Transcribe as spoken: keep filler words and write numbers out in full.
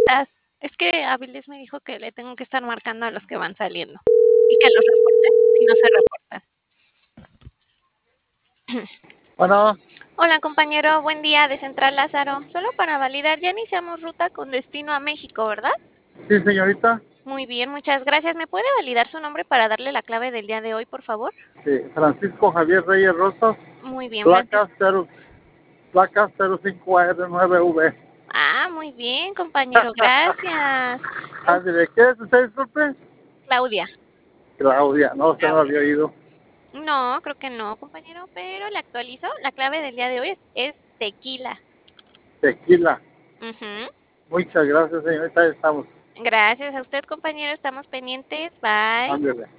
estás? Es que Avilés me dijo que le tengo que estar marcando a los que van saliendo y que los reporte si no se reportan. Bueno, Hola compañero, buen día de Central Lázaro. Solo para validar, ya iniciamos ruta con destino a México, ¿verdad? sí, señorita. Muy bien, muchas gracias. ¿Me puede validar su nombre para darle la clave del día de hoy, por favor? Sí, Francisco Javier Reyes Rosas, Muy bien, placa Francisco. cero, placa cero cinco R nueve V. Ah, muy bien, compañero, gracias. Ah, Es ¿de qué es usted, disculpe? Claudia. Claudia, no, usted no Claudia. había oído. No, creo que no, compañero, pero le actualizo. La clave del día de hoy es, es tequila. Tequila. Ujú. Muchas gracias, señorita, ahí estamos. Gracias a usted, compañero. Estamos pendientes. Bye. Ándele.